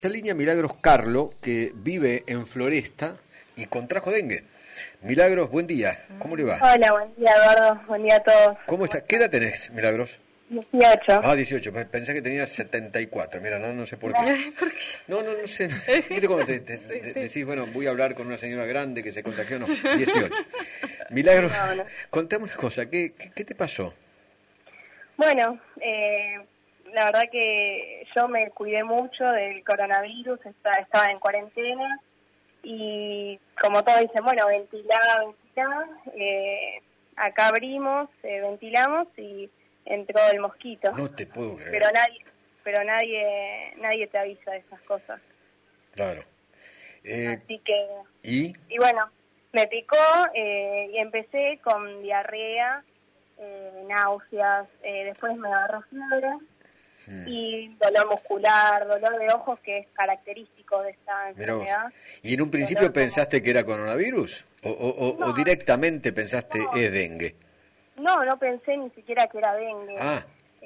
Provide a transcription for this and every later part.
Esta línea Milagros Carlo, que vive en Floresta y contrajo dengue. Milagros, buen día. ¿Cómo le va? Hola, buen día, Eduardo. Buen día a todos. ¿Cómo está? ¿Qué edad tenés, Milagros? 18. Ah, 18. Pensé que tenías 74. Mira, no sé por qué. ¿Por qué? No sé. ¿Viste cómo te Sí. decís, bueno, voy a hablar con una señora grande que se contagió? No, 18. Milagros, No. contame una cosa. ¿Qué te pasó? Bueno, la verdad que yo me cuidé mucho del coronavirus, estaba en cuarentena y como todos dicen, bueno, ventilar. Acá abrimos, ventilamos y entró el mosquito. No te puedo creer. Pero nadie te avisa de esas cosas. Claro. Así que... ¿Y? Y bueno, me picó y empecé con diarrea, náuseas, después me agarró fiebre y dolor muscular, dolor de ojos que es característico de esta Mirá vos. enfermedad. ¿Y en un principio pensaste que era coronavirus? No. ¿O directamente pensaste es dengue? No pensé ni siquiera que era dengue. Ah,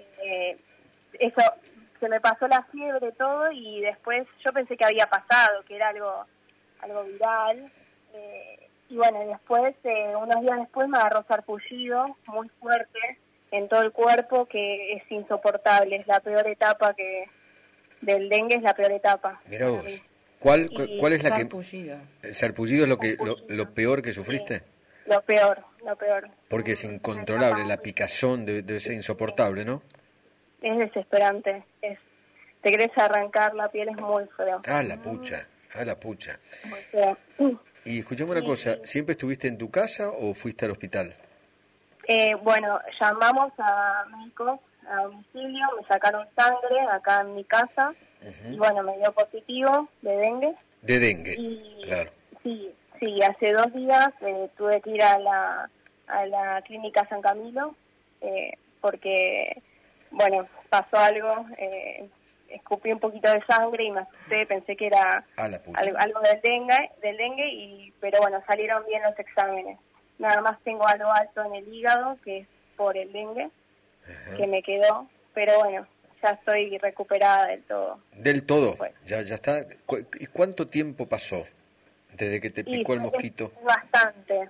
Eso, se me pasó la fiebre todo y después yo pensé que había pasado, que era algo viral. Y bueno, y después, unos días después me agarró sarpullido muy fuerte en todo el cuerpo, que es insoportable, es la peor etapa del dengue, es la peor etapa. mirá vos. ¿Cuál es la que... Sarpullido. ¿El sarpullido es lo peor que sufriste? Lo peor. Porque es incontrolable, la picazón debe ser insoportable, ¿no? Es desesperante, te querés arrancar la piel, es muy feo. Ah, la pucha. Muy feo. Y escuchame una cosa, ¿siempre estuviste en tu casa o fuiste al hospital? Bueno, llamamos a médicos a domicilio, me sacaron sangre acá en mi casa y bueno, me dio positivo de dengue. De dengue, Y claro. Sí, hace 2 días tuve que ir a la clínica San Camilo porque, bueno, pasó algo, escupí un poquito de sangre y me asusté, pensé que era Ah, la pucha. algo del dengue, pero bueno, salieron bien los exámenes. Nada más tengo algo alto en el hígado, que es por el dengue, que me quedó, pero bueno, ya estoy recuperada del todo. ¿Del todo? Bueno. Ya está. ¿Y cuánto tiempo pasó desde que te picó el mosquito? Es bastante,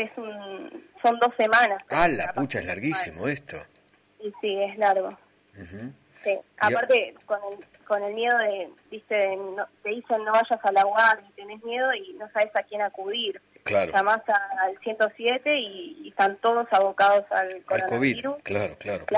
son 2 semanas. Ah, la pucha, es larguísimo esto. Y sí, es largo. Ujú. Sí. Aparte, con el miedo viste, te dicen no vayas a la guardia, tenés miedo y no sabes a quién acudir. Claro. Llamás al 107 y están todos abocados al Al COVID, coronavirus. claro.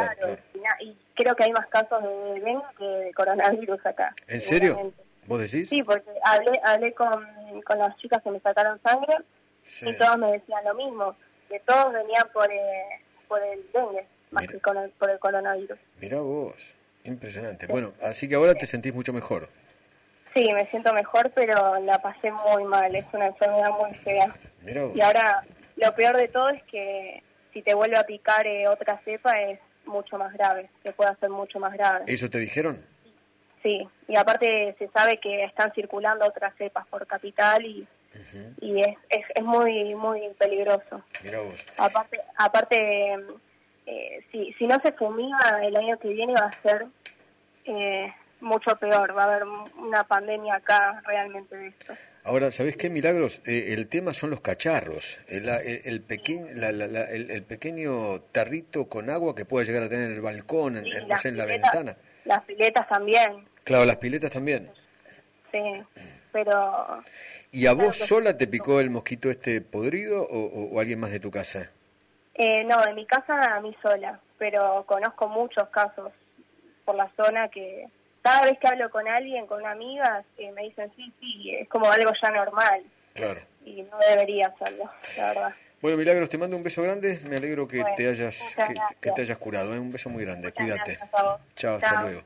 Y creo que hay más casos de dengue que de coronavirus acá. ¿En serio? seguramente. ¿Vos decís? Sí, porque hablé con las chicas que me sacaron sangre Sí. y todos me decían lo mismo, que todos venían por el dengue, más Mira. que por el coronavirus. Mirá vos, impresionante. Bueno, así que ahora te sentís mucho mejor. Sí, me siento mejor, pero la pasé muy mal, es una enfermedad muy fea. Mirá vos. Y ahora, lo peor de todo es que si te vuelve a picar otra cepa es mucho más grave, se puede hacer mucho más grave. ¿Eso te dijeron? Sí, y aparte se sabe que están circulando otras cepas por capital y es muy muy peligroso. Mirá vos. Aparte si no se fumiga el año que viene va a ser mucho peor, va a haber una pandemia acá realmente de esto. Ahora, ¿sabés qué, Milagros? El tema son los cacharros, el pequeño tarrito con agua que puede llegar a tener en el balcón, Sí, no sé, en la ventana. Las piletas también, Claro, las piletas también. sí, pero... ¿Y a vos sola te picó el mosquito este podrido o alguien más de tu casa? No, en mi casa a mí sola, pero conozco muchos casos por la zona que cada vez que hablo con alguien, con amigas, me dicen sí, es como algo ya normal Claro. y no debería serlo, la verdad. Bueno, Milagros, te mando un beso grande, me alegro que Bueno, te hayas muchas gracias. que te hayas curado, ¿eh? Un beso muy grande, Muchas cuídate. gracias a vos. Chao, hasta Chao. luego.